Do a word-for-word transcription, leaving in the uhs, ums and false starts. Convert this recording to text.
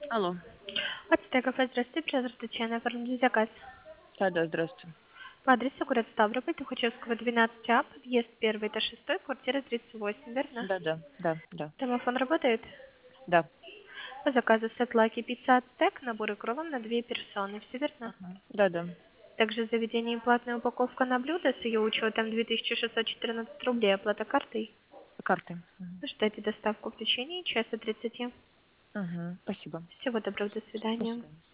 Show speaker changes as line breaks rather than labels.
Алло.
Ацтека кафе, здравствуйте, Петр Татьяна, оформите заказ.
Да, да, здравствуйте.
По адресу город Ставрополь, Тухачевского, двенадцать А, подъезд первый, этаж шестой, квартира тридцать восемь, верно?
Да, да, да, да,
Домофон работает?
да.
По заказу сет лаки пицца Ацтек, набор икров на две персоны, все верно?
Ага. Да, да.
Также в заведении платная упаковка на блюдо с ее учетом две тысячи шестьсот четырнадцать рублей, оплата картой.
Карты. Мгм.
Ждайте доставку в течение часа тридцати.
Мгм. Спасибо.
Всего доброго, до
До
свидания.
свидания.